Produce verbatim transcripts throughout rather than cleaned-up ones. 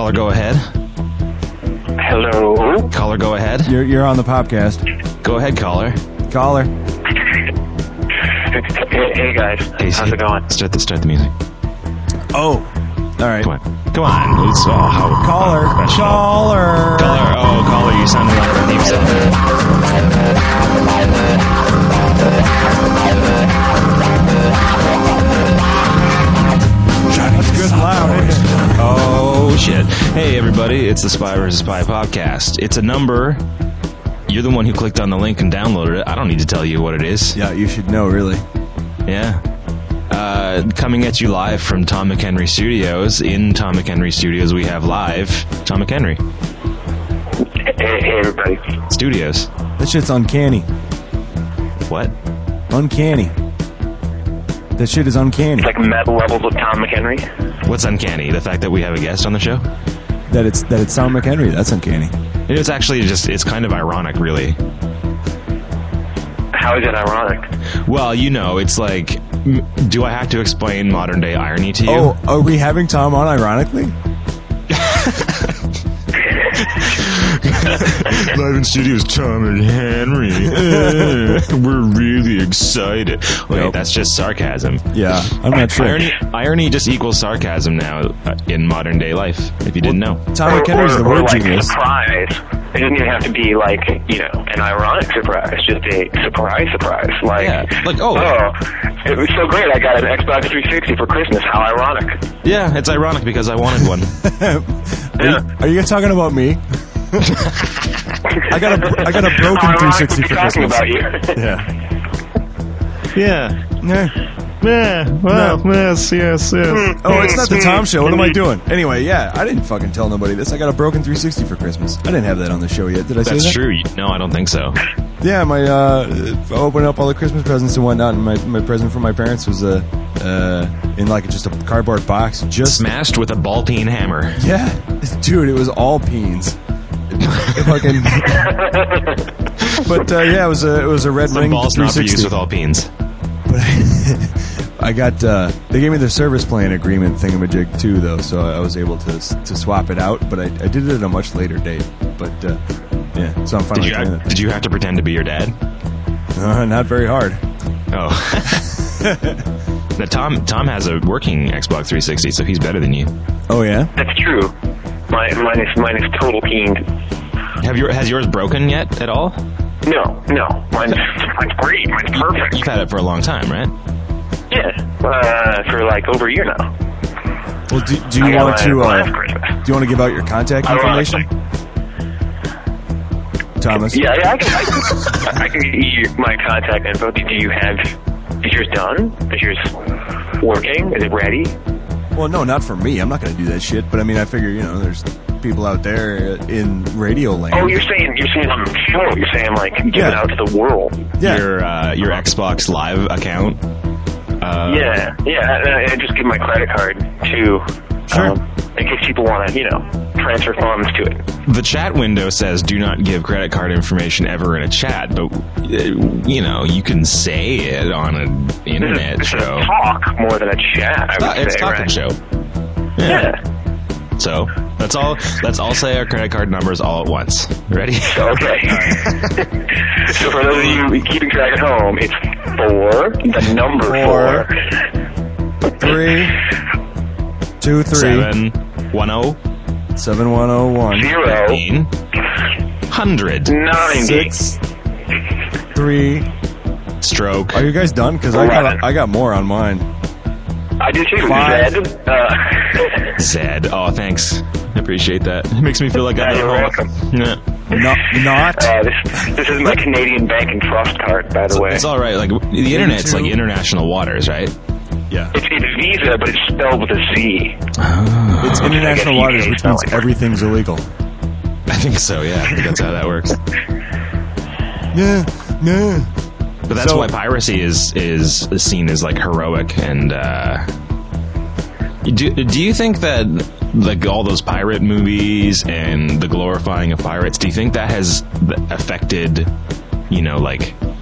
Caller, go ahead. Hello? Caller, go ahead. You're you're on the podcast. Go ahead, caller. Caller. Hey, hey guys, Hey, how's it going? Start the, start the music. Oh. All right. Come on. Come on. It's, oh, how Caller. professional. Caller. Caller. Oh, caller, you sounded like a thief sound. That's good and loud, isn't it? Oh, shit. Hey, everybody. It's the Spy versus. Spy podcast. It's a number. You're the one who clicked on the link and downloaded it. I don't need to tell you what it is. Yeah, you should know, really. Yeah. Uh, coming at you live from Tom McHenry Studios. In Tom McHenry Studios, we have live Tom McHenry Hey, hey everybody. Studios. That shit's uncanny. What? Uncanny. That shit is uncanny. It's like meta levels of Tom McHenry. What's uncanny? The fact that we have a guest on the show? That it's that it's Tom McHenry. That's uncanny. It's actually just, it's kind of ironic, really. How is it ironic? Well, you know, it's like, m- do I have to explain modern day irony to you? Oh, are we having Tom on ironically? Live in studios, Tom and Henry. We're really excited. Wait, Nope. that's just sarcasm. Yeah, I'm not sure. Irony, irony just equals sarcasm now uh, in modern day life, if you didn't know. Tom Or, McHenry's or, the or word like genius. surprise. It doesn't even have to be like, you know, an ironic surprise. Just a surprise surprise. Like, Yeah, like, oh. oh, it was so great. I got an Xbox three sixty for Christmas. How ironic. Yeah, it's ironic because I wanted one. Are you, are you talking about me? I got a I got a broken How three ironic sixty to be for talking Christmas. about you. Yeah. Yeah. Yeah. Yeah. Well, yes, yes, yes. Oh, it's not the Tom show. What am I doing? Anyway, yeah, I didn't fucking tell nobody this. I got a broken three sixty for Christmas. I didn't have that on the show yet. Did I say That's that? true. No, I don't think so. Yeah, my uh, I opened up all the Christmas presents and whatnot, and my, my present from my parents was uh, uh, in like just a cardboard box. Just Smashed with a ball peen hammer. yeah, dude, it was all peens. Fucking. But uh, yeah, it was a it was a red Some ring balls not for three use sixty. with all peens. But I got uh, they gave me the service plan agreement thingamajig too, though, so I was able to to swap it out. But I, I did it at a much later date. But uh, yeah, so I'm Did finally you, doing it. did you have to pretend to be your dad? Uh, not very hard. Oh. Now, Tom Tom has a working Xbox three sixty, so he's better than you. Oh yeah. That's true. My, mine is mine is total peened. Have your has yours broken yet at all? No, no. Mine's, mine's great. Mine's perfect. You've had it for a long time, right? Yeah. Uh, for like over a year now. Well, do, do you I got want mine to last uh, Christmas. do you want to give out your contact information, Thomas? Yeah, yeah, I can, I can, I can give you my contact info. Do you have, is yours done? Is yours working? Is it ready? Well, no, not for me. I'm not going to do that shit. But I mean, I figure you know, there's people out there in radio land. Oh, you're saying, you're saying on the show. You're saying like, give Yeah. it out to the world. yeah. Your uh, your Xbox Live account. Uh, Yeah, yeah, and I just give my credit card to, Sure. um, in case people want to, you know, transfer funds to it. The chat window says do not give credit card information ever in a chat, but uh, you know you can say it on an internet This is show. a talk more than a chat, I would Uh, it's say, talking right? show. Yeah. So let's all let's all say our credit card numbers all at once. Ready? Okay. So for those of you keeping track at home, it's four, the number Four. four. Three, two, three, Seven one oh seven, one, oh, one, Zero. fifteen hundred Ninety. six, three. stroke. Are you guys done? Because I Eleven. got I got more on mine. I did too. Five. Zed. Uh, Zed. Oh, thanks. I appreciate that. It makes me feel like Yeah, I'm at you're home. welcome. Yeah. Not not. uh, this, this is my Canadian bank and trust card, by the way. It's all right. Like the internet's two. like international waters, right? Yeah. It's, it's Visa, but it's spelled with a Z. It's international I guess waters, U K which is not means like- everything's illegal. I think so. Yeah, I think that's how that works. Yeah, yeah. But that's So- why piracy is is seen as like heroic and. uh do, do you think that like all those pirate movies and the glorifying of pirates, do you think that has affected, you know, like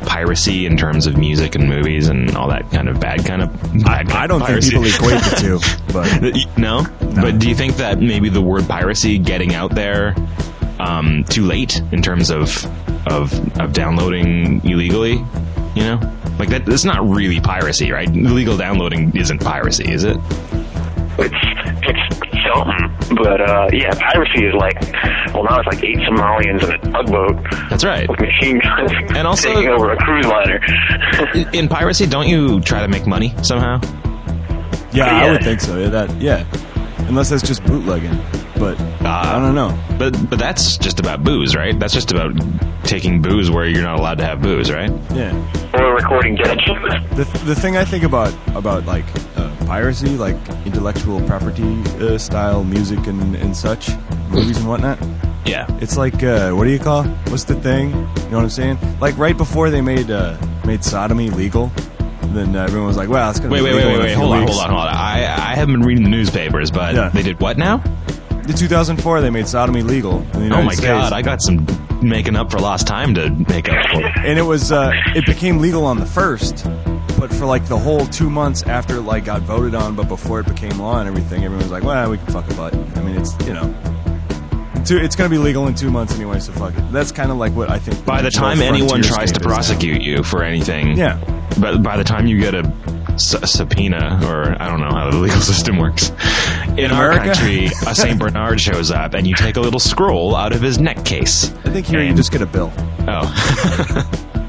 piracy in terms of music and movies and all that kind of bad kind of bad kind I don't of think piracy. people equate the two, but no? No. But do you think that maybe the word piracy getting out there um, too late in terms of of of downloading illegally? You know, like that. That's not really piracy, right? Illegal downloading isn't piracy, is it? It's it's something, but uh, yeah, piracy is like, well, now it's like eight Somalians in a tugboat That's right. with machine guns And also- taking over a cruise liner. In piracy, don't you try to make money somehow? yeah, I Yeah. would think so. Yeah, that yeah, unless that's just bootlegging. But I don't know. But but that's just about booze, right? That's just about taking booze where you're not allowed to have booze, right? Yeah. Or recording dead. The the thing I think about about like uh, piracy, like intellectual property uh, style music and, and such, movies and whatnot. Yeah. It's like uh, what do you call? What's the thing? You know what I'm saying? Like right before they made uh, made sodomy legal, then uh, everyone was like, "Well, it's gonna Wait, be wait, legal wait, in wait, a wait. few Hold on, weeks." hold on, hold on. I I haven't been reading the newspapers, but Yeah. they did what now? In two thousand four, they made sodomy legal in the United Oh my States. god, I got some making up for lost time to make up for. And it was uh, it became legal on the first, but for like the whole two months after it like got voted on, but before it became law and everything, everyone was like, "Well, we can fuck a butt." I mean, it's you know, two, it's going to be legal in two months anyway, so fuck it. That's kind of like what I think. By the no time anyone frontier tries to state is now. prosecute you for anything, Yeah. But by the time you get a s- subpoena, or I don't know how the legal system works, in, our America? country, a Saint Bernard shows up, and you take a little scroll out of his neck case. I think here you And- just get a bill. Oh.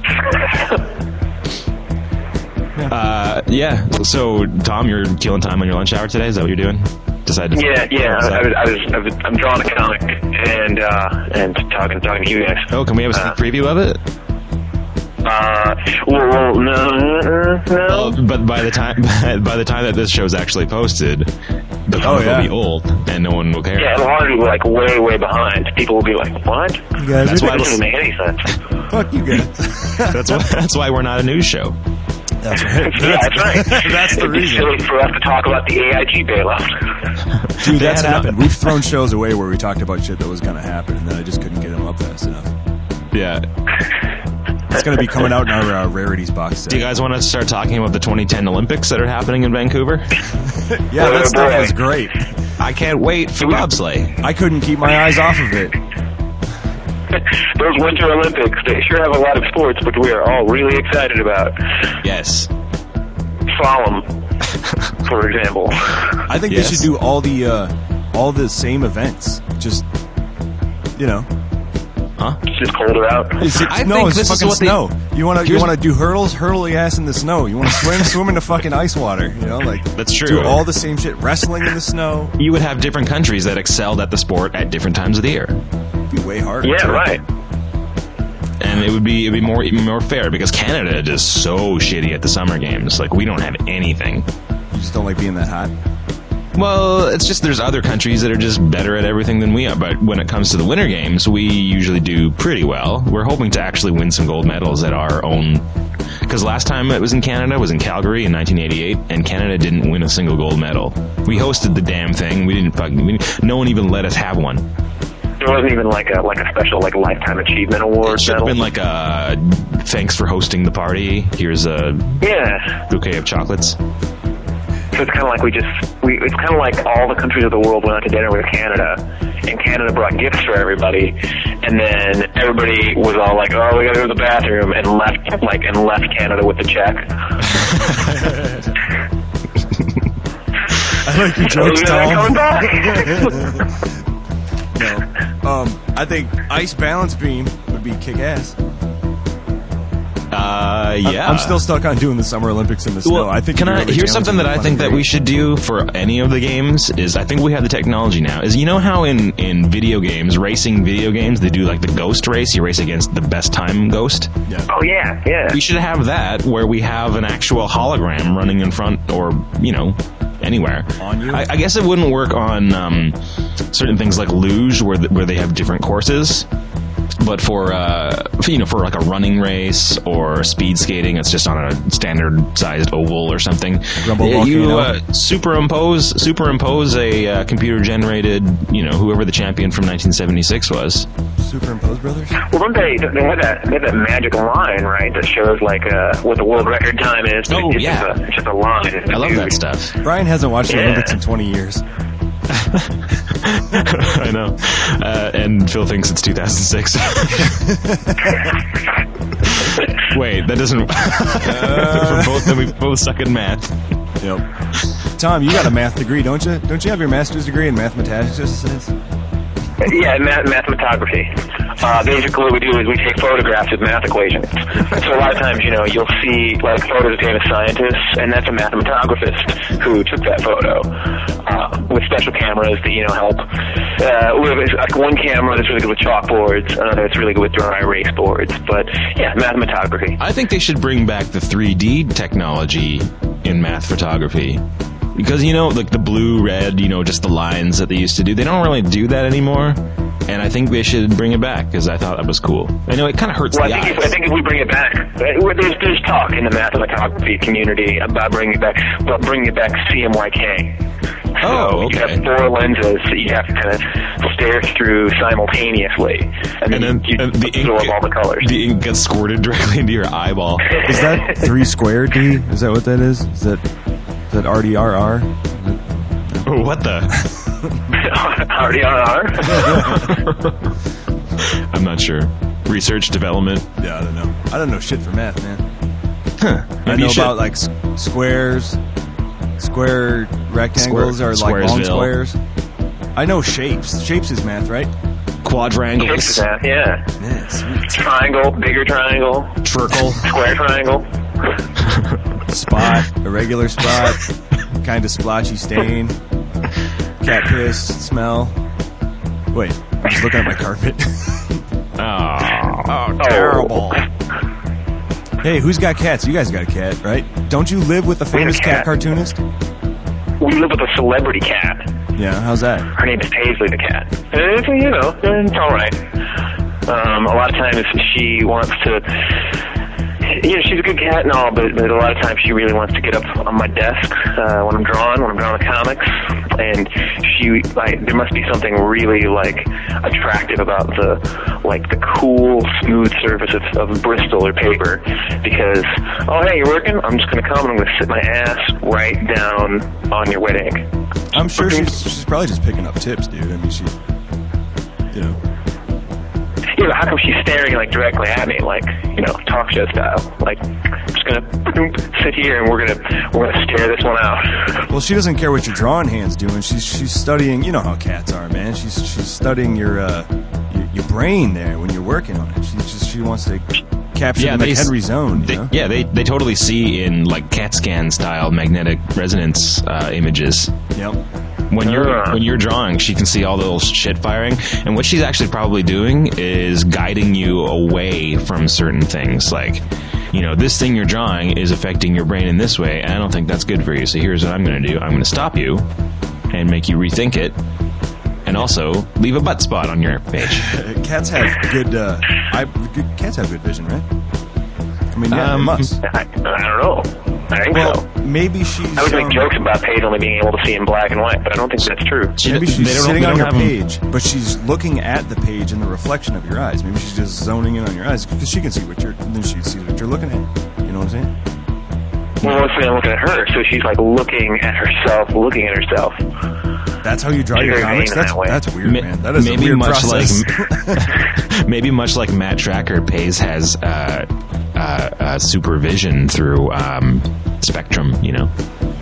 uh, yeah. So, Tom, you're killing time on your lunch hour today. Is that what you're doing? Decided. To Yeah, yeah. Is I, that- was, I was, I was, I'm drawing a comic and uh, and talking, talking to you guys. Oh, can we have a sneak Uh, preview of it? Uh, well, well no, no. Well, but by the time by the time that this show's actually posted, the comic Oh, yeah. will be old and no one will care. Yeah, it'll already be like way, way behind. People will be like, "What? You guys That's are why That I doesn't make any sense." fuck you guys. That's why that's why we're not a news show. That's right. Yeah, that's right. That's the It'd be reason. silly for us to talk about the A I G bailout. Dude, They that's had a- happened. We've thrown shows away where we talked about shit that was going to happen, and then I just couldn't get them up fast enough. Yeah. It's going to be coming out in our uh, rarities box set. Do you guys want to start talking about the twenty ten Olympics that are happening in Vancouver? Yeah, Oh, that stuff boy. was great. I can't wait for bobsleigh. I couldn't keep my eyes off of it. Those Winter Olympics, they sure have a lot of sports, but we are all really excited about. Yes. Slalom, for example. I think Yes. they should do all the uh, all the same events. Just you know, Huh? It's just colder out. it's, it's, I no, think it's this is fucking what they- snow. You want to you Here's- want to do hurdles, hurl your ass in the snow. You want to swim, swim in the fucking ice water. You know, like That's true. Do all the same shit. Wrestling in the snow. You would have different countries that excelled at the sport at different times of the year. It'd be way harder. Yeah, too. right. And it would be it'd be more even more fair because Canada is so shitty at the summer games. Like we don't have anything. You just don't like being that hot. Well, it's just there's other countries that are just better at everything than we are. But when it comes to the Winter Games, we usually do pretty well. We're hoping to actually win some gold medals at our own. Because last time it was in Canada was in Calgary in nineteen eighty-eight, and Canada didn't win a single gold medal. We hosted the damn thing. We didn't fucking. We, no one even let us have one. There wasn't even like a like a special like lifetime achievement award. It should have medal. been like a thanks for hosting the party. Here's a Yeah. bouquet of chocolates. So it's kind of like we just we it's kind of like all the countries of the world went out to dinner with Canada, and Canada brought gifts for everybody, and then everybody was all like, "Oh, we gotta go to the bathroom," and left like and left Canada with the check. I like your So jokes, we gotta Tom. come back. No. Um, I think ice balance beam would be kick ass. Uh, yeah. I'm still stuck on doing the Summer Olympics in the snow. Well, I think can it'd be I? really Here's something that I challenging, think fun, that and we great. should do for any of the games is I think we have the technology now. Is you know how in in video games, racing video games, they do like the ghost race. You race against the best time ghost. Yeah. Oh yeah, yeah. We should have that where we have an actual hologram running in front, or you know, anywhere. On you? I, I guess it wouldn't work on um, certain things like luge, where th- where they have different courses. but for uh, you know, for like a running race or speed skating, it's just on a standard-sized oval or something. Rumble Yeah, you volcano. uh, superimpose superimpose a uh, computer-generated, you know, whoever the champion from nineteen seventy-six was. Superimpose Brothers? Well, don't they, they have that they have that magic line, right, that shows like uh, what the world record time is. Oh, it's yeah. Just a, it's just a line. It's a I love dude. that stuff. Brian hasn't watched the Yeah. Olympics in twenty years. I know. Uh, and Phil thinks it's two thousand six. Wait, that doesn't... For both, then we both suck at math. Yep. Tom, you got a math degree, don't you? Don't you have your master's degree in mathematics? Yeah, math, mathematography. Uh, basically, what we do is we take photographs of math equations. So a lot of times, you know, you'll see like photos of famous scientists, and that's a mathematographist who took that photo uh, with special cameras that you know help. Uh, with like one camera that's really good with chalkboards, another that's really good with dry erase boards. But yeah, mathemاتography. I think they should bring back the three D technology in math photography. Because, you know, like the blue, red, you know, just the lines that they used to do, they don't really do that anymore. And I think they should bring it back, because I thought that was cool. I know it kind of hurts Well, the I think, eyes. if, I think if we bring it back, uh, there's, there's talk in the mathematography community about bringing it back, but bringing it back C M Y K. So Oh, you okay. have four lenses that you have to kind of stare through simultaneously, and then, And then you, and the, ink, absorb all the colors. the ink gets squirted directly into your eyeball. Is that three squared, D? Is that what that is? Is that, is that R D R R? Oh, what the? R D R R. I'm not sure. Research, development. Yeah, I don't know. I don't know shit for math, man. Huh. I Maybe know you should. about like s- squares, square rectangles, Square- or like long Squaresville. squares. I know shapes. Shapes is math, right? Quadrangles. Yeah. Yeah, sweet. Triangle, bigger triangle, Trickle. square triangle. Spot, irregular spot, kind of splotchy stain, cat piss smell. Wait, I'm just looking at my carpet. Oh. Oh, terrible. Hey, who's got cats? You guys got a cat, right? Don't you live with the famous a cat. cat. cartoonist? We live with a celebrity cat. Yeah, how's that? Her name is Paisley the cat. And it's, you know, it's all right. Um, a lot of times she wants to, you know, she's a good cat and all, but, but a lot of times she really wants to get up on my desk uh, when I'm drawing, when I'm drawing the comics, and she, like, there must be something really, like, attractive about the, like, the cool, smooth surface of, of Bristol or paper, because, oh, hey, you're working? I'm just going to come and I'm going to sit my ass right down on your wet ink. I'm sure she's, she's probably just picking up tips, dude. I mean, she, you know. Yeah, but how come she's staring like directly at me, like, you know, talk show style? Like, I'm just gonna sit here and we're gonna we're gonna stare this one out. Well, she doesn't care what your drawing hand's doing. She's she's studying. You know how cats are, man. She's she's studying your uh your, your brain there when you're working on it. She just she wants to capture Yeah, the they, McHenry zone. You they, know? yeah, they they totally see in like CAT scan style magnetic resonance uh, images. Yep. When you're Ah. when you're drawing, she can see all the little shit firing, and what she's actually probably doing is guiding you away from certain things. Like, you know, this thing you're drawing is affecting your brain in this way, and I don't think that's good for you. So here's what I'm going to do: I'm going to stop you and make you rethink it, and also leave a butt spot on your page. Cats have good. Uh, I, good cats have good vision, right? I mean, yeah, Um, they must. I, I don't know. I think Well, so. maybe she's. I always make um, jokes about Paige only being able to see in black and white, but I don't think that's true. She- Maybe they she's don't- sitting they on don't your have 'em- page, but she's looking at the page in the reflection of your eyes. Maybe she's just zoning in on your eyes because she can see what you're. Then she sees what you're looking at. You know what I'm saying? Well, let's say I'm looking at her, so she's like looking at herself, looking at herself. That's how you draw your Very comics. vain in That's that way. that's weird, Ma- man. That is maybe a weird much process. like maybe much like Matt Tracker Pays has uh, uh, uh, supervision through um, Spectrum. You know,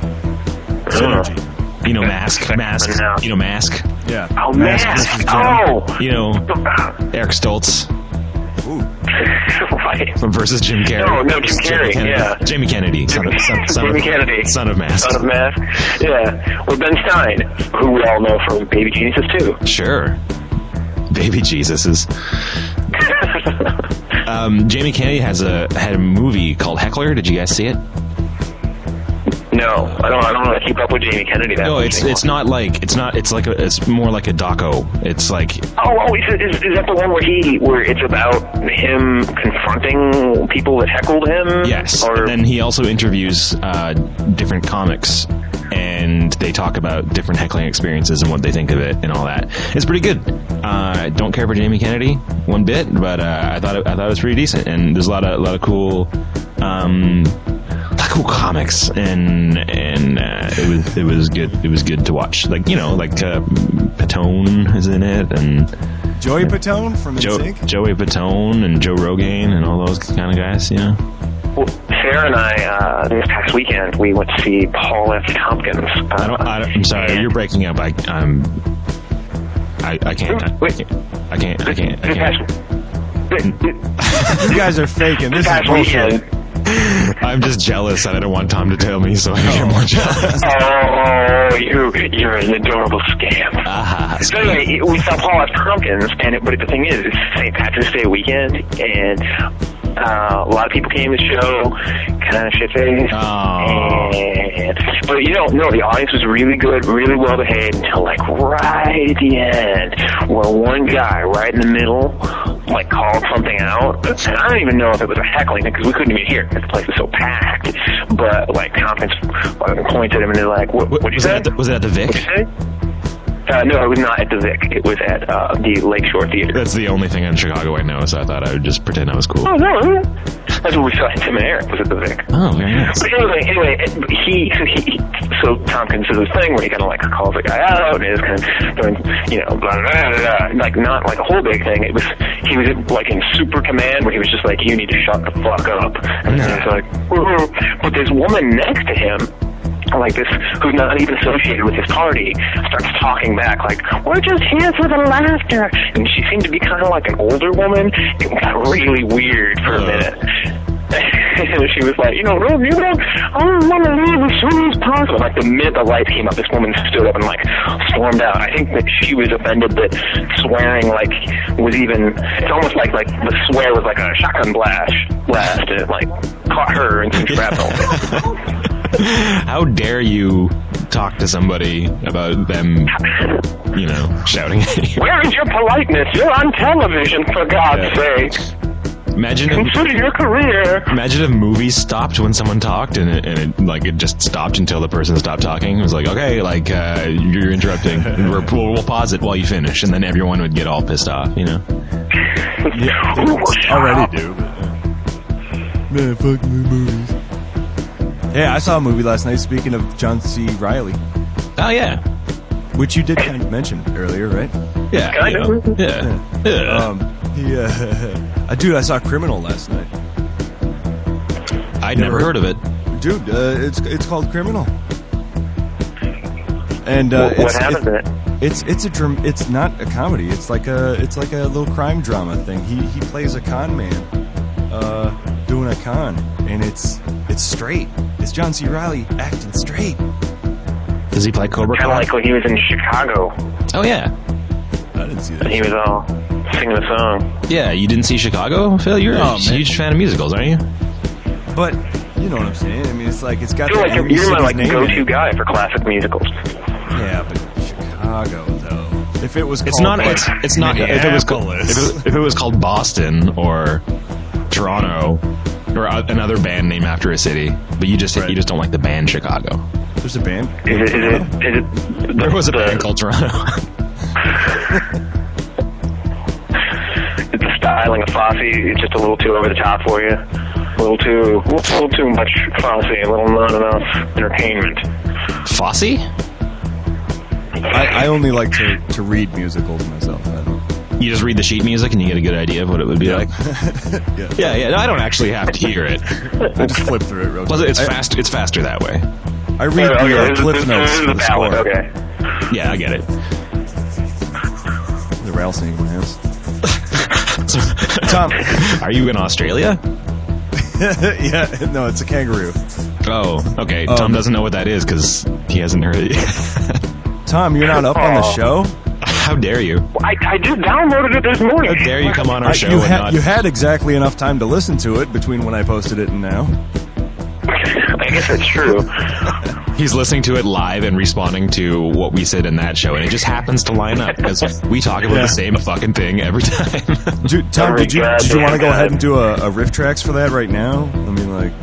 Synergy. you know, mask, mask, you know, mask. Yeah. Oh, Mask mask! versus Jim. Oh! You know, Eric Stoltz Ooh. Right. versus Jim Carrey. No, no, Jim Jamie Carrey, Kennedy. yeah. Jamie Kennedy, son of, son, son Jamie of, Kennedy. son of Mask. Son of Mask. Yeah. Or Ben Stein, who we all know from Baby Geniuses too. Sure. Baby Jesuses. um, Jamie Kennedy has a had a movie called Heckler. Did you guys see it? No, I don't. I don't know how to keep up with Jamie Kennedy that No, much it's anymore. it's not like it's not it's like a, it's more like a doco. It's like Oh, oh is, is, is that the one where he where it's about him confronting people that heckled him? yes. Or And then he also interviews uh, different comics, and they talk about different heckling experiences and what they think of it and all that. It's pretty good. Uh, don't care for Jamie Kennedy one bit, but uh, I thought it, I thought it was pretty decent. And there's a lot of a lot of cool. Um, a lot of cool comics, and and uh, it was it was good. It was good to watch. Like you know, like uh, Patone is in it, and Joey Patone from Joe, NSYNC? Joey Patone and Joe Rogan and all those kind of guys. You know. well, Sarah and I uh, this past weekend we went to see Paul F. Tompkins. Uh, I don't. I don't I'm sorry, and- you're breaking up. I I'm. I, I can't. I, Wait. can't. I can't. I can't. I This can't. past, You guys are faking. This this is past bullshit. weekend. I'm just jealous, and I don't want Tom to tell me, so I get more jealous. Oh, you, you're an adorable scam. Ah, So anyway, we saw Paul F. Tompkins, and it, but the thing is, it's Saint Patrick's Day weekend, and uh, a lot of people came to the show, kind of shit-faced. Oh. And, but you know, no, the audience was really good, really well behaved until like right at the end, where one guy right in the middle, like called something out, and I don't even know if it was a heckling thing because we couldn't even hear it. The place was so packed. But like Tompkins pointed at him and they're like, "What? What'd you was say? it at the, was it at the Vic? What'd you say?" Uh, no, it was not at the Vic. It was at uh, the Lakeshore Theater. That's the only thing in Chicago I know, so I thought I would just pretend I was cool. Oh no, that's where we saw Tim and Eric. Was at the Vic. Oh, very nice. But anyway, anyway, he so he so Tompkins does this thing where he kind of like calls the guy out and is kind of doing, you know, blah, blah, blah, blah, like not like a whole big thing. It was he was like in super command where he was just like, you need to shut the fuck up. And then it's like, woo-hoo. But this woman next to him, like this, who's not even associated with his party, starts talking back like, we're just here for the laughter. And she seemed to be kind of like an older woman. It got really weird for a minute. And she was like, you know, no, you don't, I don't want to leave as soon as possible. Like the minute the lights came up, this woman stood up and like stormed out. I think that she was offended that swearing like was even, it's almost like like the swear was like a shotgun blast, blast and it like caught her in some shrapnel. How dare you talk to somebody about them, you know, shouting at you? Where is your politeness? You're on television, for God's Yeah. sake. Imagine if, Consider your career. imagine if movies stopped when someone talked, and it, and it like it just stopped until the person stopped talking. It was like, okay, like uh, you're interrupting. We're, we'll, we'll pause it while you finish, and then everyone would get all pissed off, you know. Yeah, Ooh, they shut already up. do. But, uh, man, fuck me movies. Yeah, I saw a movie last night, speaking of John C. Reilly, Oh yeah, which you did kind of mention earlier, right? yeah, Kind you of. know. yeah. yeah. Um, he, uh, uh, dude, I saw Criminal last night. I'd never heard of it. Dude, uh, it's it's called Criminal. And uh, What- what it's, happens in it? It's it's a dram- it's not a comedy. It's like a it's like a little crime drama thing. He he plays a con man, uh, doing a con, and it's it's straight. It's John C. Reilly acting straight. Does he play Cobra Kind of Kai? like when he was in Chicago. Oh yeah, I didn't see And that. he was all singing a song. yeah. You didn't see Chicago, Phil? You're Oh, a man. huge fan of musicals, aren't you? But you know what I'm saying. I mean, it's like it's got I feel the like you're, Angry you're my City's like name in go-to it. guy for classic musicals. Yeah, but Chicago though. If it was, It's called, not. like, It's it's not. If it was called, if Minneapolis. it, if it was called Boston or Toronto or uh, another band named after a city, but you just Right. you just don't like the band Chicago. There's a band. Is it? Is it? Is it? The, There was a the, band called Toronto. the styling of Fosse is just a little too over the top for you. A little too, a little too much Fosse, a little not enough entertainment. Fosse? I, I only like to, to read musicals myself. I don't. You just read the sheet music and you get a good idea of what it would be Yeah. like. yeah. Yeah, yeah. No, I don't actually have to hear it. I just flip through it real Plus, quick. it's I, fast. It's faster that way. I read Oh, the okay, uh, this, Cliff this, Notes this is for the the ballad. score. Okay. Yeah, I get it. The rattlesnake in my house. So, Tom. are you in Australia? Yeah, no, it's a kangaroo. Oh, okay. Um, Tom doesn't know what that is because he hasn't heard it yet. Tom, you're not up on the Oh. show? How dare you? I, I just downloaded it this morning. How dare you come on our I- show you, and had, not... you had exactly enough time to listen to it between when I posted it and now. I guess that's true. He's listening to it live and responding to what we said in that show, and it just happens to line up because we talk about Yeah. the same fucking thing every time. Dude, Tom, Every did you goddamn did you want to go time. ahead and do a, a riff tracks for that right now? I mean, like,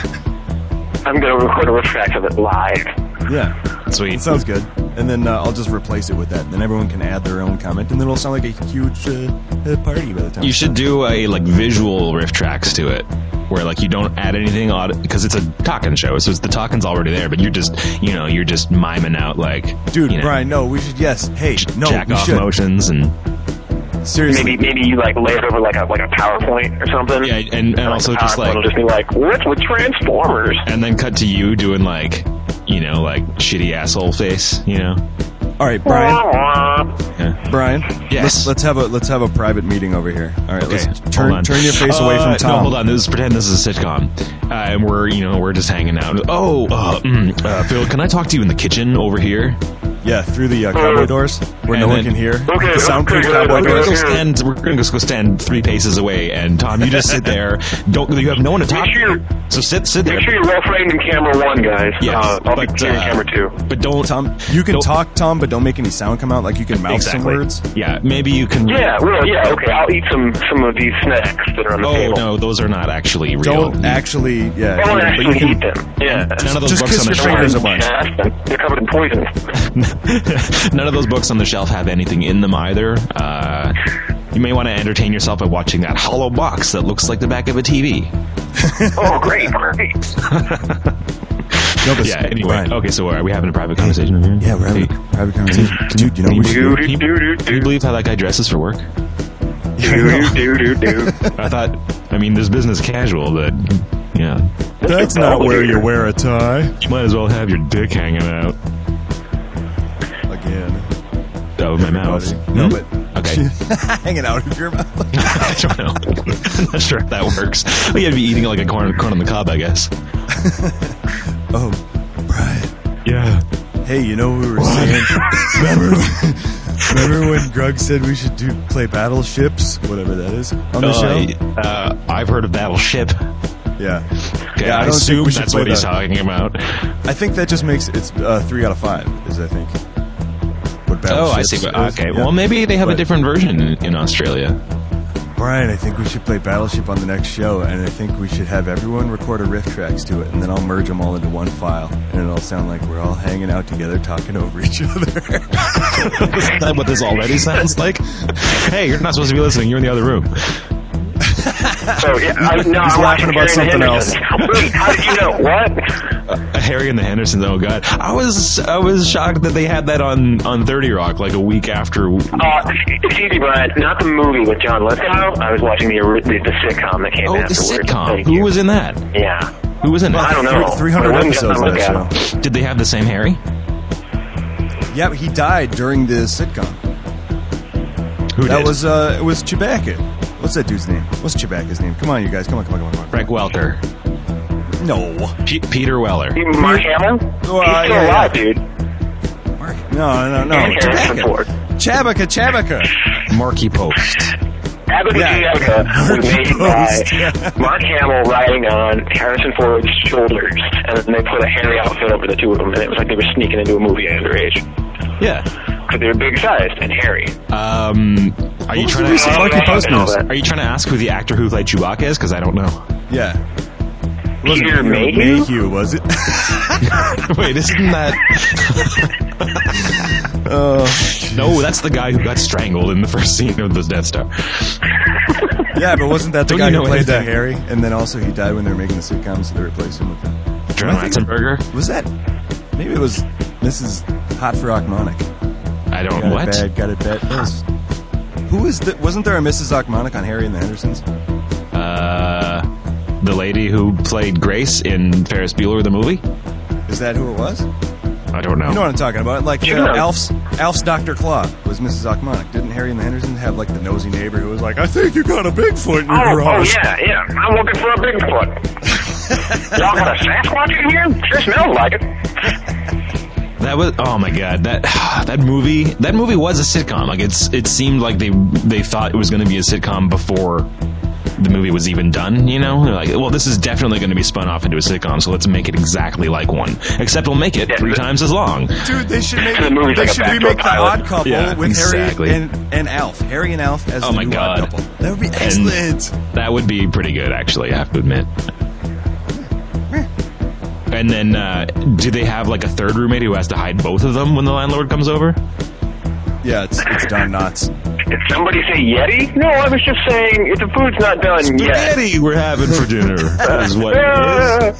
I'm going to record a riff track of it live. yeah, Sweet. it sounds good. And then uh, I'll just replace it with that. Then everyone can add their own comment, and then it'll sound like a huge uh, uh, party by the time. You it's should done. do a like visual riff tracks to it, where like you don't add anything on because it's a talking show, so it's, the talking's already there, but you're just you know you're just miming out like Dude, you know, Brian, no, we should. Yes, hey, no, jack we off should. motions and Seriously, Maybe maybe you like lay it over like a like a PowerPoint or something. yeah, and, and like also the just PowerPoint like will just be like, what's with Transformers? and then cut to you doing like you know like shitty asshole face, you know. all right, Brian. Yeah. Brian, Yes. let's, let's have a let's have a private meeting over here. All right, Okay, let's hold turn on. turn your face Uh, away from Tom. No, hold on. This is, pretend this is a sitcom, uh, and we're you know we're just hanging out. Oh, uh, mm, uh, Phil, can I talk to you in the kitchen over here? Yeah, through the uh, cowboy doors where And no one then- can hear. Okay, the soundproof okay, cowboy We're gonna doors. go okay. stand. We're gonna go stand three paces away, and Tom, you just sit there. Don't you have no one to talk Make sure- to? So sit, sit there. Make sure you're well framed in camera one, guys. Yes, uh, I'll but, be here in uh, camera two. But don't, Tom, you can don't- talk, Tom, but don't make any sound come out. Like you can mouth exactly. some words. Yeah, maybe you can. Yeah, well, yeah, okay. I'll eat some some of these snacks that are on the Oh table. no, those are not actually real. Don't actually, yeah. I won't but actually you can, eat them. Yeah. None of those just books kiss on the your fingers a shelf. bunch. They're covered in poison. None of those books on the shelf have anything in them either. Uh, you may want to entertain yourself by watching that hollow box that looks like the back of a T V. Oh, great, great. No, but Yeah. Anyway, Brian, okay. So are we having a private conversation in here? Yeah, we're having Hey, a private conversation. Dude, you know can we should Do do. do do do Can you do believe how that guy dresses for work? do do do do. I thought. I mean, there's business casual, but yeah, That's not where you wear a tie. you might as well have your dick hanging out Again. of my mouth. Buddy. No, Hmm? but Okay. hanging out of your mouth. I don't know. I'm not sure if that works. But you'd be eating it like a corn, corn on the cob, I guess. Oh, Brian. Yeah. Hey, you know what we were saying? remember, remember when Grug said we should do play battleships, whatever that is, on the show? Uh, uh, I've heard of Battleship. Yeah. Okay, Yeah, I I, don't think assume we should that's play what he's that. talking about. I think that just makes it's uh, three out of five. Is I think. What Oh, I battleships see. is, Okay, yeah. well, maybe they have a But- different version in, in Australia. Brian, I think we should play Battleship on the next show, and I think we should have everyone record a riff tracks to it, and then I'll merge them all into one file, and it'll sound like we're all hanging out together, talking over each other. Isn't that what this already sounds like? Hey, you're not supposed to be listening. You're in the other room. So yeah, I, no, He's I'm laughing watching about Harry and something the else. Hendersons. Wait, how did you know? What? Uh, Harry and the Hendersons. Oh God, I was I was shocked that they had that on on thirty Rock like a week after. Uh, it's easy, Brian. Not the movie with John Lithgow. I was watching the ori- the, the sitcom that came Oh, the afterwards. sitcom. Thank Who you. was in that? Yeah. Who was in I it? don't know. three hundred But it wasn't episodes John of that Lithgow. show. Did they have the same Harry? Yeah, but he died during the sitcom. Who That did? was uh, it was Chewbacca. What's that dude's name? What's Chewbacca's name? Come on, you guys. Come on, come on, come on, come on. Frank Welker. No. P- Peter Weller. He- Mark Hamill? Oh, He's uh, still yeah, yeah. alive, dude. No, no, no. And Harrison Chewbacca. Ford. Chabaka, Chabaka. Marky Post. Abigail Yeah. Chewbacca was made Post, by yeah. Mark Hamill riding on Harrison Ford's shoulders, and then they put a Harry outfit over the two of them, and it was like they were sneaking into a movie at their age. Yeah. Because they were big sized and hairy. Um, are you was trying the to recent Uh, Marky I don't Post know news? that. Are you trying to ask who the actor who played Chewbacca is? Because I don't know. Yeah. It wasn't Peter Peter Mayhew? Mayhew, was it? Wait, isn't that? Oh, No, that's the guy who got strangled in the first scene of the Death Star. yeah, but wasn't that the Don't guy you who know played that anything? Harry? And then also he died when they were making the sitcom, so they replaced him with him. John Ratzenberger? Was that? Maybe it was Missus Hot for Ochmonic. I don't. Got What? it bad, got it bad. That was, who is the? Wasn't there a Missus Ochmonic on Harry and the Hendersons? Uh, the lady who played Grace in Ferris Bueller the movie? Is that who it was? I don't know. You know what I'm talking about? Like uh, Sure. Alf's Alf's Doctor Claw was Missus Ochmonic. Didn't Harry and the Hendersons have like the nosy neighbor who was like, "I think you got a Bigfoot in your Oh, oh garage." yeah, yeah. I'm looking for a Bigfoot. Y'all got a Sasquatch in here? Sure smells like it. That was oh my god that that movie that movie was a sitcom. Like it's it seemed like they they thought it was going to be a sitcom before the movie was even done, you know? They're like, well, this is definitely going to be spun off into a sitcom, so let's make it exactly like one. Except we'll make it Yeah, three the- times as long. Dude, they should make The movie's they like a should backdoor remake The pilot. Odd Couple Yeah, with exactly. Harry and, and Alf. Harry and Alf as Oh the my new God. Odd Couple. That would be excellent. That would be pretty good, actually, I have to admit. And then, uh, do they have like a third roommate who has to hide both of them when the landlord comes over? Yeah, it's it's Don Knotts. Did somebody say Yeti? No, I was just saying if the food's not done yet. Spaghetti we're having for dinner. That is what it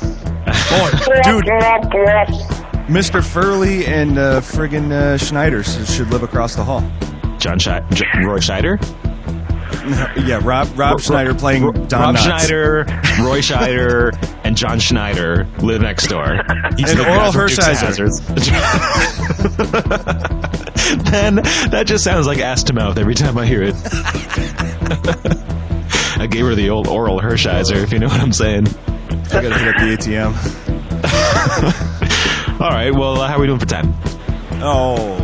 is. Oh, dude, Mister Furley and uh, friggin' uh, Schneider should live across the hall. John Sch- J- Roy Scheider? Yeah, Rob Rob Schneider playing Ro- Don Rob Knotts. Schneider, Roy Scheider, and John Schneider live next door. He's And the guy Oral from Dukes of Hershiser. Hazzard. Man, that just sounds like ass to mouth every time I hear it. I gave her the old Oral Hershiser, if you know what I'm saying. I gotta hit up the A T M. All right, well, uh, how are we doing for time? Oh.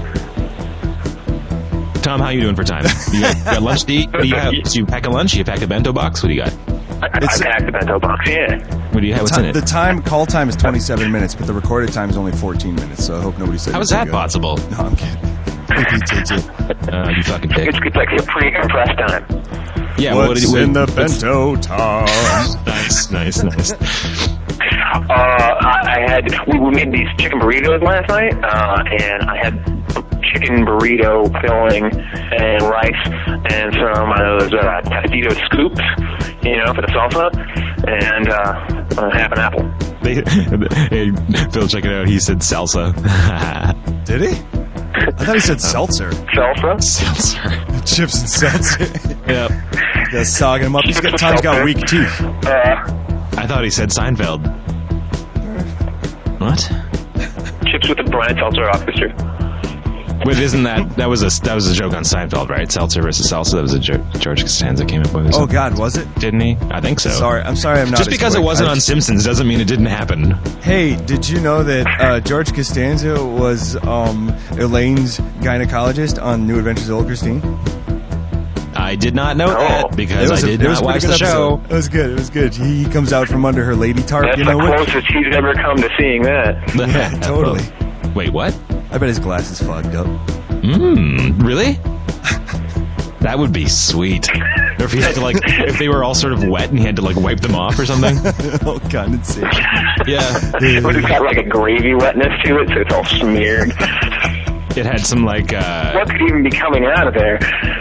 Tom, how you doing for time? You got, you got lunch to eat? What do you have? Do you pack a lunch? You pack a bento box? What do you got? I, I It's- packed the bento box, yeah. What do you have? What's in Ti- it? the time call time is twenty-seven minutes, but the recorded time is only fourteen minutes. So I hope nobody said. How is anything that good. possible? No, I'm kidding. If he takes it. Uh, you fucking dick. It's, it's like a pre-compressed time. Yeah, well, What's what, in the what's- bento time? Nice, nice, nice. Uh, I, I had we, we made these chicken burritos last night, uh, and I had chicken burrito filling and rice and some of those uh, Tostito scoops, you know, for the salsa, and uh, uh, half an apple. They, hey, Phil, check it out. He said salsa. Did he? I thought he said seltzer. Salsa? Seltzer. Chips and seltzer. Yep. Just sogging him up. He's got, Tom's got weak teeth. Uh, I thought he said Seinfeld. What? chips with the Brian Seltzer officer. Wait, isn't that that was a that was a joke on Seinfeld, right? Seltzer versus salsa. That was a joke George Costanza came up with. or Oh something. God, was it? Didn't he? I think so. Sorry, I'm sorry. I'm not. Just as because it quick. wasn't I- on Simpsons doesn't mean it didn't happen. Hey, did you know that uh, George Costanza was um, Elaine's gynecologist on New Adventures of Old Christine? I did not know Oh. that because I a- did it was not a watch pretty the good show. episode. It was good. It was good. He comes out from under her lady tarp. That's You know the what? closest he's ever come to seeing that. Yeah, totally. Wait, what? I bet his glasses fogged up. Mmm, really? That would be sweet. Or if he had to like, if they were all sort of wet and he had to like wipe them off or something. Oh, condensation. Yeah, But it's got like a gravy wetness to it, so it's all smeared. it had some like, uh, What could even be coming out of there?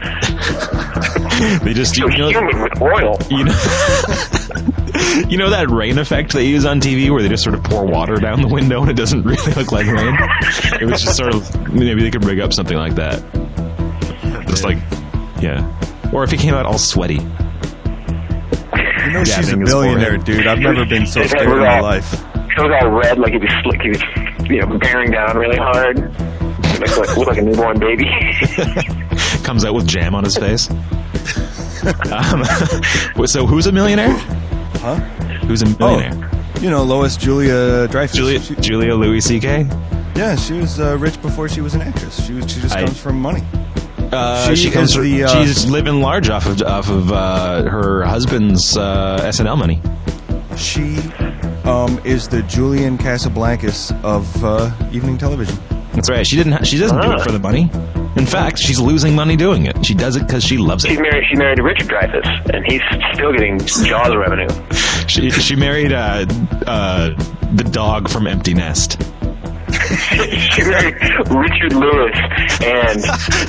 they just, So you know, humid with oil. you know, you know that rain effect they use on T V where they just sort of pour water down the window and it doesn't really look like rain? It was just sort of, maybe they could rig up something like that. Just like, yeah. Or if he came out all sweaty. You know Yeah, she's a having his billionaire, forehead. dude. I've never been so His head scared in was my all- life. It was all red, like he was, like he was, you know, bearing down really hard. Like, like, looked like a newborn baby. Comes out with jam on his face. um, so who's a millionaire? Huh? Who's a millionaire? Oh, you know, Lois Julia Dreyfus. Julia, She- Julia Louis C K? yeah, she was uh, rich before she was an actress. She was. She just I- comes from money. Uh, She she comes is from, the, uh, she's living large off of off of uh, her husband's uh, S N L money. She um, is the Julian Casablancas of uh, evening television. That's right. She didn't. Ha- she doesn't do it Ah. for the money. In fact, she's losing money doing it. She does it because she loves She's it. married. She married to Richard Dreyfuss, and he's still getting Jaws revenue. She she married uh, uh, the dog from Empty Nest. She married Richard Lewis and.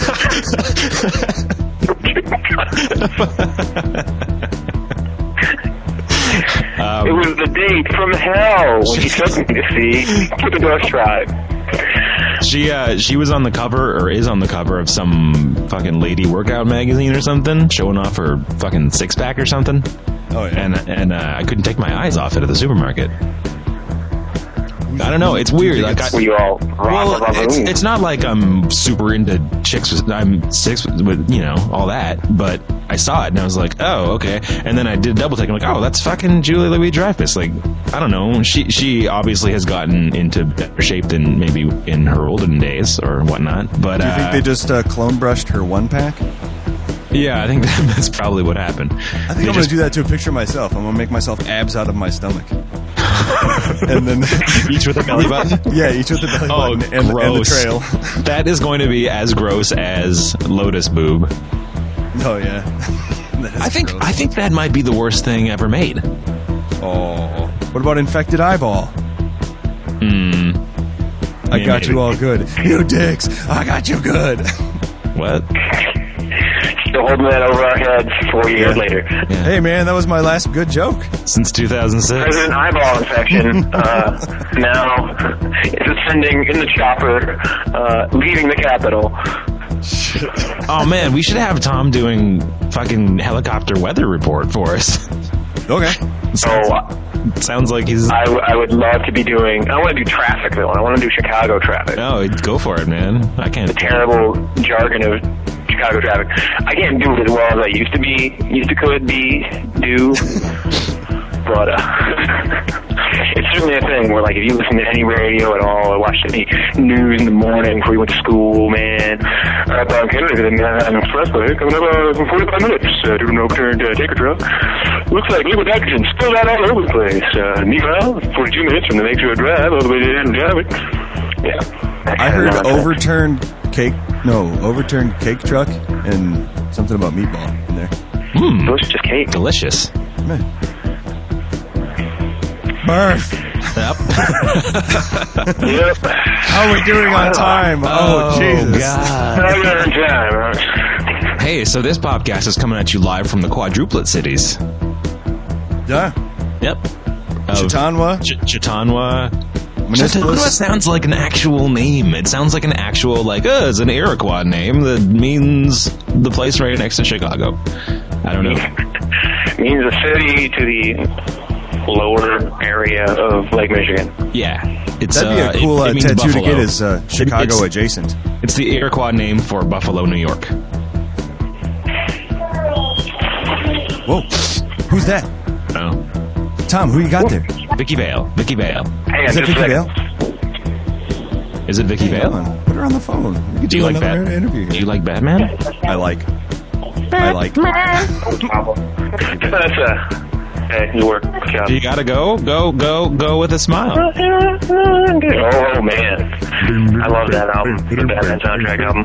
Um, It was the date from hell when he took me to see Kipper Ghost Tribe. She uh, she was on the cover, or is on the cover of some fucking lady workout magazine or something, showing off her fucking six pack or something. Oh yeah. And and uh, I couldn't take my eyes off it at the supermarket. I don't know. It's weird. Like I, Were you all well, rock it's, it's not like I'm super into chicks. With, I'm six with, with you know all that, but I saw it and I was like, oh okay. And then I did double take. I'm like, oh, that's fucking Julia Louis Dreyfus. Like, I don't know. She she obviously has gotten into better shape than maybe in her olden days or whatnot. But Do you uh, think they just uh, clone brushed her one pack? Yeah, I think that, that's probably what happened. I think I'm going to do that to a picture of myself. I'm going to make myself abs out of my stomach. And then each with a belly button? Yeah, each with the belly Oh, button and, and the gross. trail. That is going to be as gross as Lotus boob. Oh, yeah. That is I think gross. I think that might be the worst thing ever made. Oh. What about infected eyeball? Hmm. I Yeah, got maybe. you all good. You dicks. I got you good. What? Still holding that over our heads four years Yeah. later. Yeah. Hey, man, that was my last good joke. Since two thousand six. President eyeball infection uh, now is ascending in the chopper, uh, leaving the Capitol. Oh man, we should have Tom doing fucking helicopter weather report for us. Okay. So uh, Sounds like he's. I, w- I would love to be doing. I want to do traffic though. I want to do Chicago traffic. Oh, go for it, man. I can't. The terrible jargon of Chicago traffic. I can't do it as well as I used to be, used to could be, do. But uh, it's certainly a thing where, like, if you listen to any radio at all or watch any news in the morning before you went to school, man, uh, Bob Kennedy, the Manhattan Expressway, coming up uh, in forty-five minutes uh, due to an overturned uh, tanker truck. Looks like liquid nitrogen spilled out all over the place. Uh, meanwhile, forty-two minutes from the Lakeshore Drive all the way to the traffic. Yeah. I heard overturned cake. No, overturned cake truck and something about meatball in there. Mmm, Delicious cake. delicious. Man. Murph, Yep. Yep. how are we doing on time? Oh, Jesus. God. How you on time, huh? Hey, so this podcast is coming at you live from the quadruplet cities. Yeah. Yep. Chitanwa, Ch- Chitanwa. Chitanwa Meniscus. sounds like an actual name. It sounds like an actual, like, uh, it's an Iroquois name that means the place right next to Chicago. I don't know. Means a city to the lower area of Lake Michigan. Yeah. It's, That'd be uh, a cool it, uh, it means tattoo Buffalo. to get is uh, Chicago It's- adjacent. It's the Iroquois name for Buffalo, New York. Whoa. Who's that? Oh. Tom, who you got there? Vicky Vale. Vicky Vale. Hang on Is that just a Vicky second. Vale? Is it Vicky Hold Vale? on. Put her on the phone. We could Do do, you like another that? interview Do you here. like Batman? I like. I like. That's uh, hey, you work. Good job. You gotta go, go, go, go with a smile. Oh man, I love that album, the Batman soundtrack album.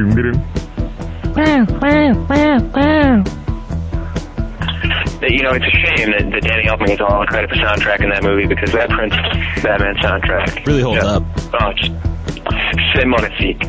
You know, it's a shame that, that Danny Elfman gets all the credit for soundtrack in that movie because that Prince Batman soundtrack Really holds yeah. up. Oh, just c'est magnifique.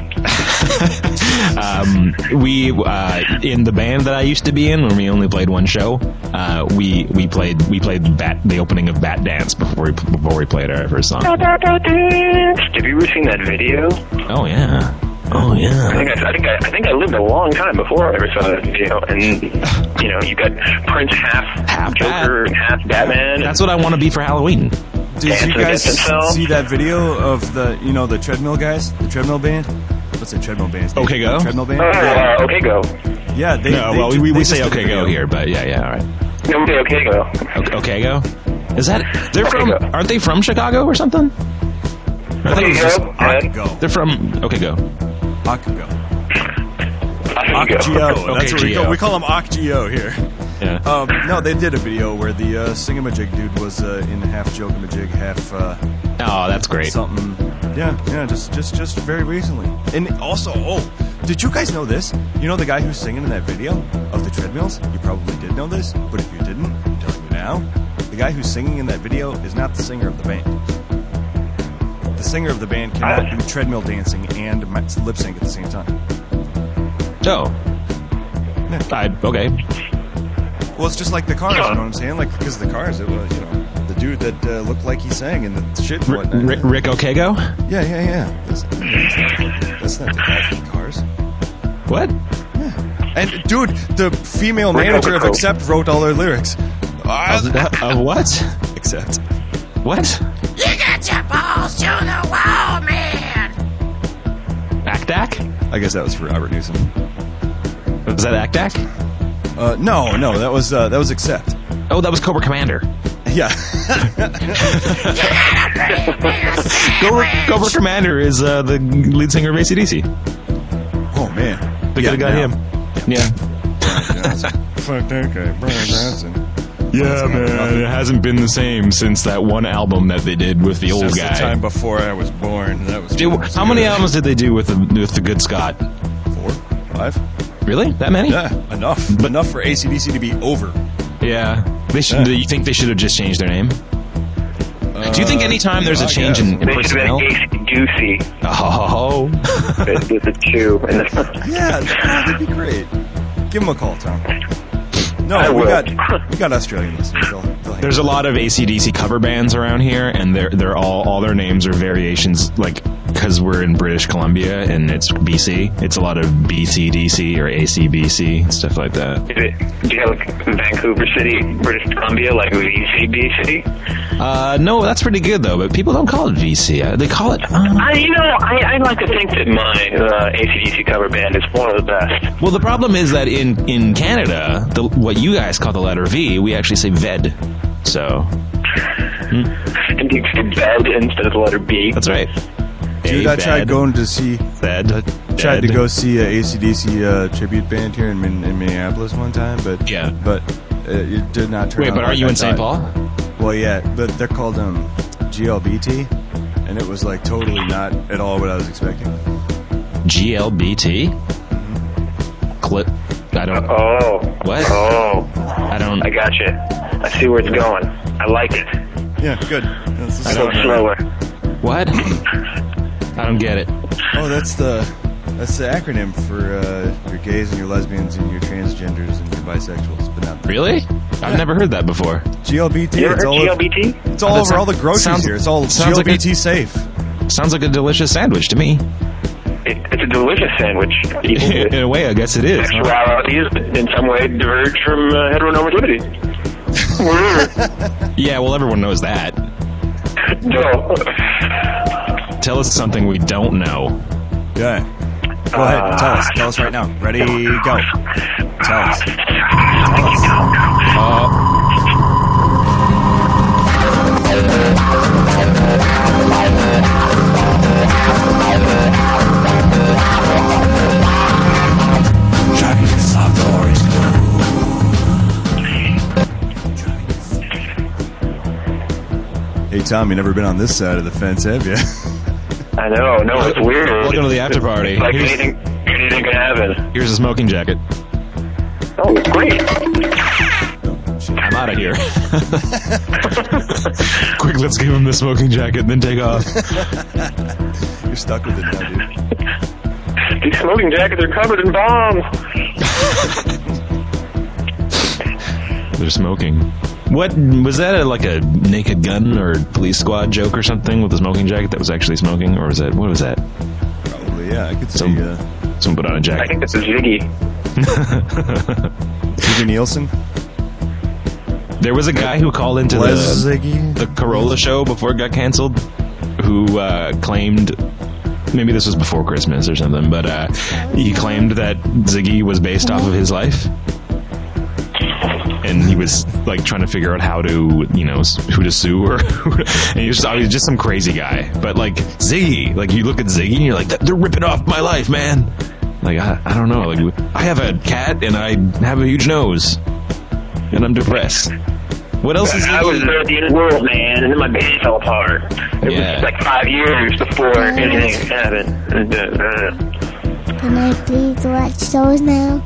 um, we uh, in the band that I used to be in, when we only played one show, uh, we we played we played Bat, the opening of Bat Dance before we before we played our first song. Have you ever seen that video? Oh yeah, oh I yeah. think I, I think I, I think I lived a long time before I ever saw that video, and you know, you got Prince half, Half Joker Bat. and half Batman. That's what I want to be for Halloween. Did Dancing you guys against himself. see that video of the, you know, the treadmill guys? The treadmill band? What's the treadmill band? Okay, Go? Treadmill band? Oh, Yeah. uh, okay, go. Yeah, they, No, they well, ju- we, we they say just did okay a go video. here, but yeah, yeah, all right. No, okay, okay, go. Okay, okay go. Is that they're Okay, from? Go. Aren't they from Chicago or something? I think Okay, it was go. just- Go ahead. Go. they're from. Okay, go. Ocgo. I think you go. Ocgo. That's what we Geo. call, we call them Ocgeo here. Yeah. Um, no, they did a video where the uh, Singamajig dude was uh, in half joke-a-majig, half uh, Oh, that's great. something. Yeah, yeah, just, just, just very recently. And also, oh, did you guys know this? You know the guy who's singing in that video of the treadmills? You probably did know this, but if you didn't, I'm telling you now. The guy who's singing in that video is not the singer of the band. The singer of the band cannot do treadmill dancing and lip sync at the same time. Oh, Yeah. I, okay. Well, it's just like the Cars, you know what I'm saying? Like, because the Cars, it was, you know, the dude that uh, looked like he sang and the shit and R- whatnot. Rick, Rick Okego? Yeah, yeah, yeah. That's, that's not the guy from the Cars. What? And, dude, the female Rick manager of Okego. Accept wrote all their lyrics. Of, of what? Accept. What? You got your balls to the wall, man! Actac? I guess that was for Robert Newsom. Was that Actac? Uh, no, no, that was, uh, that was Accept. Oh, that was Cobra Commander. Yeah. Cobra, Cobra Commander is uh, the lead singer of A C D C. Oh, man. They Yeah, could have got now. him. Yeah. Brian Johnson. Fuck that guy, Brian Johnson. Yeah, man, it hasn't been the same since that one album that they did with the old Since guy. the time before I was born. That was. Dude, how many albums did they do with the with the good Scott? Four, five. Really? That many? Yeah, enough. But- enough for A C D C to be over. Yeah. They should. Yeah. Do you think they should have just changed their name? Uh, Do you think anytime there's a I change guess. in, in They should have personnel? been A C Juicy Oh, with with the chew. And the, Yeah, that'd be great. Give him a call, Tom. No, I we will. got we got Australian listeners. They'll, they'll hang there's a lot of A C D C cover bands around here, and they're they're all all their names are variations. Like because we're in British Columbia and it's B C, it's a lot of B C D C or A C B C stuff like that. is it, do you have like Vancouver City, British Columbia, like V C B C? Uh, no, that's pretty good though. But people don't call it V C. Uh, They call it. Uh, I, you know, I, I like to think that my uh, A C D C cover band is one of the best. well, the problem is that in in Canada, the, what you guys call the letter V, we actually say Ved. So And you say bed instead of the letter B. that's right. Dude, A, I tried bed, going to see. Ved, Tried to bed. go see a A C D C uh, tribute band here in, Min- in Minneapolis one time, but Yeah. but uh, it did not turn Wait, out but aren't like you I in Saint thought. Paul? Well, yeah, but they're called um, G L B T, and it was like totally not at all what I was expecting. G L B T? Clip. I don't. Oh. What? Oh. I don't. I got you. I see where it's going. I like it. Yeah, good. That's the I So don't know. slower. What? I don't get it. Oh, that's the that's the acronym for uh, your gays and your lesbians and your transgenders and your bisexuals, but not Really? I've never heard that before. G L B T. You ever It's heard all, G L B T? it's all Oh, that over all the sounds- groceries sounds- here. It's all sounds like G L B T a- safe. Sounds like a delicious sandwich to me. It, it's a delicious sandwich. People In with a way, I guess it is. huh? sexualities that in some way diverge from uh, heteronormativity. Yeah, well, everyone knows that. No. Tell us something we don't know. Yeah. Go ahead. Tell us. Tell us right now. Ready? Go. Tell us. Tell us. Uh, Hey, Tom, you never been on this side of the fence, have you? I know. No, it's weird. Welcome to the after party. Like Here's- anything, anything can happen. Here's a smoking jacket. Oh, great. I'm out of here. Quick, let's give him the smoking jacket, then take off. You're stuck with it now, dude. These smoking jackets are covered in bombs. They're smoking. What was that? A, like a Naked Gun or Police Squad joke or something with the smoking jacket that was actually smoking, or was that what was that? Probably, yeah. I could see Some- uh, Someone put on a I jacket. think this is Ziggy. Ziggy Nielsen. There was a guy who called into Les the Ziggy. the Corolla show before it got canceled, who uh, claimed. Maybe this was before Christmas or something, but uh, he claimed that Ziggy was based off of his life. And he was like trying to figure out how to, you know, s- who to sue or, and he was just, I was just some crazy guy. But like Ziggy, like you look at Ziggy and you're like, they're ripping off my life, man. Like I, I don't know. Like I have a cat and I have a huge nose, and I'm depressed. What else is I was Ziggy? there at the end of the world, man, and then my band fell apart. It Yeah. was like five years before anything happened. And, uh, uh, Can I please watch shows now?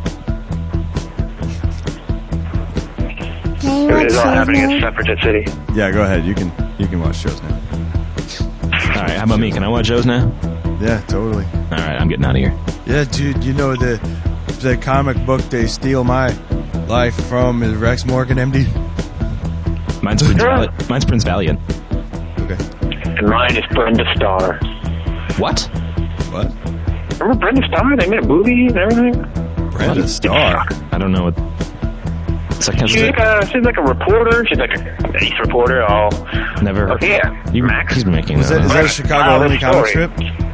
Can I it watch is all shows happening in now? Suffragette City. Yeah, go ahead. You can you can watch shows now. All right, how about me? Can I watch shows now? Yeah, totally. All right, I'm getting out of here. Yeah, dude. You know the the comic book they steal my life from is Rex Morgan, M D. Mine's Prince Valiant. Mine's Prince Valiant. Okay. And mine is Brenda Starr. What? What? Remember Brenda Starr? They made a movie and everything. Brenda Starr. I don't know what. It's like, She's like a she's like a reporter. She's like a ace reporter. All never. oh yeah, You, Max. he's making Was that. that is up. that a Chicago only comic strip?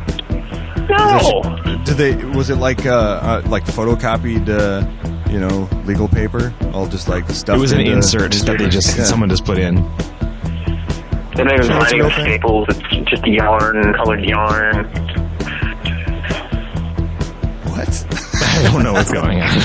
No. Did they? Was it like uh, uh like photocopied uh, you know legal paper? All just like stuff. It was an insert that they just Yeah. someone just put in. Then they was So it's a lining real with thing? staples. It's just yarn, colored yarn. What? I don't know what's going on.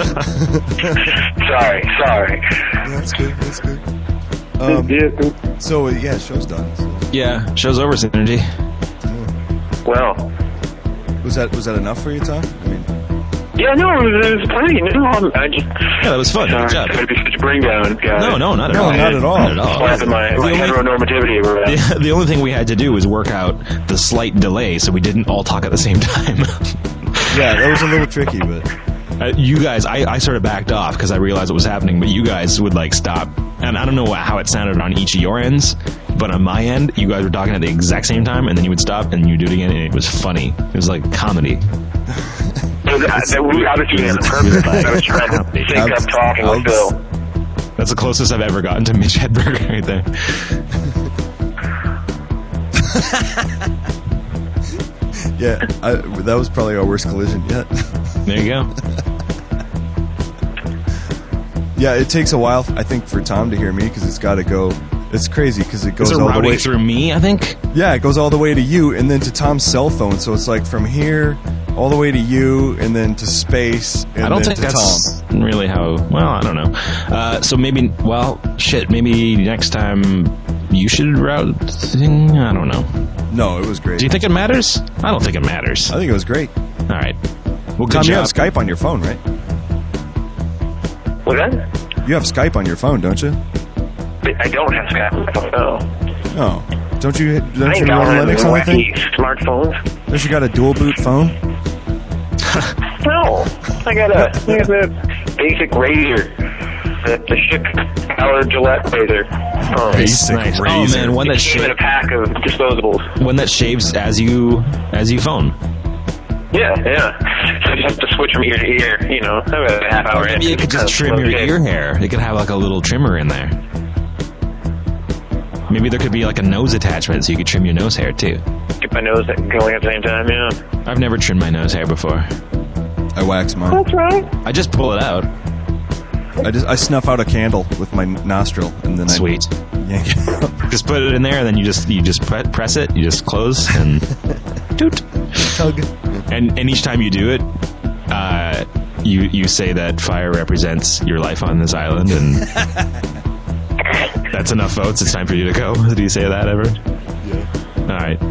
sorry, sorry. Yeah, that's good. That's good. Um, so yeah, show's done. So. Yeah, show's over, Synergy. Well, Was that was that enough for you, Tom? I mean, yeah, no, it was, it was plenty. No, I'm, I just. Yeah, that was fun. Sorry, Good job. I'm gonna be such a bring down guy. No, no, not at No, all. not at all. Not at all. Slapping my, my heteronormativity around. The, the only thing we had to do was work out the slight delay so we didn't all talk at the same time. yeah, that was a little tricky, but Uh, you guys, I, I sort of backed off because I realized what was happening, but you guys would like stop. And I don't know how it sounded on each of your ends, but on my end, you guys were talking at the exact same time, and then you would stop and you do it again, and it was funny. It was like comedy. So that, that, we, I was doing it on purpose. I was trying to sync up talking with Phil. That's the closest I've ever gotten to Mitch Hedberg right there. yeah, I, that was probably our worst collision yet. There you go. Yeah, it takes a while, I think, for Tom to hear me because it's got to go. It's crazy because it goes Is it all the routing way through me, I think? Yeah, it goes all the way to you and then to Tom's cell phone. So it's like from here all the way to you and then to space and I don't then think to that's Tom. really how. Well, I don't know. Uh, so maybe, well, shit. Maybe next time you should route thing. I don't know. No, it was great. Do you think it matters? I don't think it matters. I think it was great. All right. Well, good Tom, you job. have Skype on your phone, right? What's that? You have Skype on your phone, don't you? I don't have Skype. I don't know. Oh, don't you? I Don't you ain't run got Linux on that wacky thing? smartphones. Don't you got a dual boot phone? No, I got a, I got a basic razor, the, the ship powered Gillette razor. Oh, Basic Nice. Oh razor. man, one that it came in a sh- pack of disposables. one that shaves as you as you phone. Yeah, yeah. So you have to switch from ear to ear. You know, about a half hour. Maybe in. you could just It's trim kind your of ear hair. It could have like a little trimmer in there. Maybe there could be like a nose attachment so you could trim your nose hair too. Get my nose going at the same time. Yeah. I've never trimmed my nose hair before. I wax mine. That's right. I just pull it out. I just I snuff out a candle with my nostril and then Sweet. I yank it out. Just put it in there, and then you just you just pre- press it. You just close and toot. Tug. And and each time you do it, uh, you you say that fire represents your life on this island, and that's enough votes. It's time for you to go. Do you say that ever? Yeah. All right.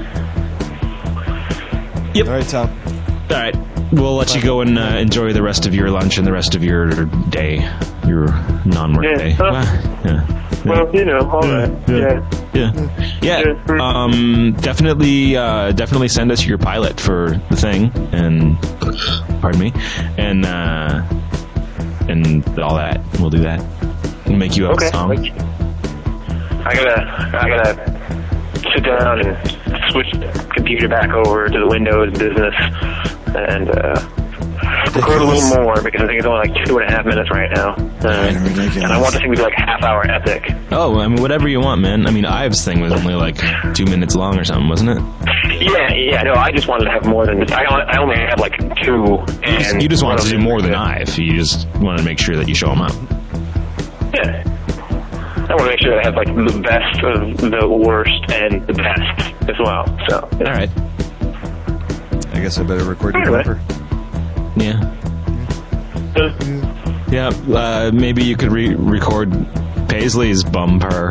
Yep. All right, Tom. All right. We'll let you go and uh, enjoy the rest of your lunch and the rest of your day, your non-work Yeah, day. uh, Well, yeah. Well, you know, all right. yeah. Yeah. Yeah, yeah. Um, definitely, uh, definitely send us your pilot for the thing, and pardon me, and uh, and all that. We'll do that. We'll make you up Okay. a song. I gotta, I gotta sit down and switch the computer back over to the Windows business and uh, record a little more because I think it's only like two and a half minutes right now. Uh, Ridiculous. and I want this thing to be like a half hour epic. Oh, I mean, whatever you want, man. I mean, Ives' thing was only like two minutes long or something, wasn't it? Yeah, yeah, no, I just wanted to have more than this. I only, I only have like two. You just, And you just one wanted of to do them- more than Ive. You just wanted to make sure that you show them up. Yeah. I want to make sure that I have like the best of the worst and the best as well. So, All right. I guess I better record your Anyway. bumper. Yeah. uh, Yeah. Uh, maybe you could re- record Paisley's bumper.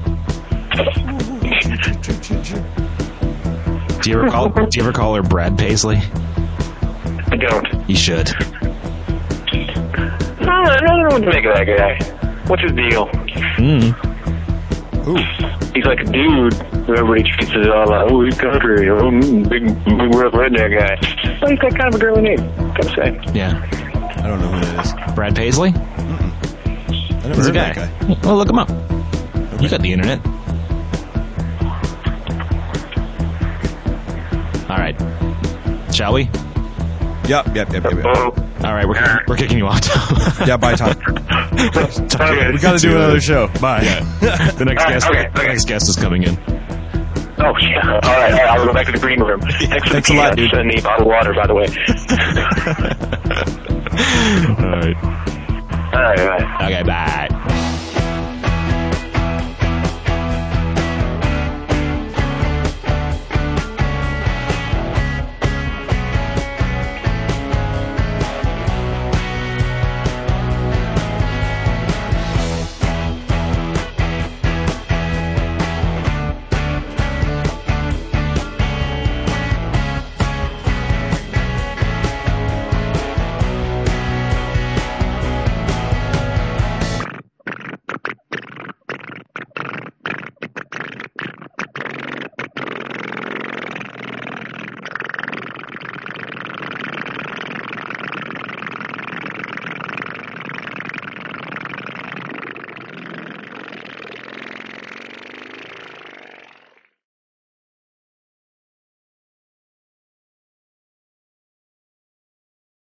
Do you ever call? Do you ever call her Brad Paisley? I don't. You should. I don't, I don't know what to make of that guy. What's his deal? Mm. Ooh. He's like a dude who everybody treats as all like, oh, he's country, oh, mm, big, big rough redneck guy. Well, he's got kind of a girly name, gotta say. Yeah. I don't know who that is. Brad Paisley? I never He's a heard guy. of that guy. Well, look him up. You got the internet. All right. Shall we? Yep, yep, yep, yep. yep. Oh, All right. We're kicking, we're kicking you off, Tom. Yeah, bye, Tom. okay. We got to do another show. Bye. The next All right, guest. okay, The okay. next guest is coming in. Oh, yeah. All right, all right, I'll go back to the green room. Thanks for Thanks the a lot, peanuts dude. and the bottled water, by the way. All right. All right, all right. Okay. Bye.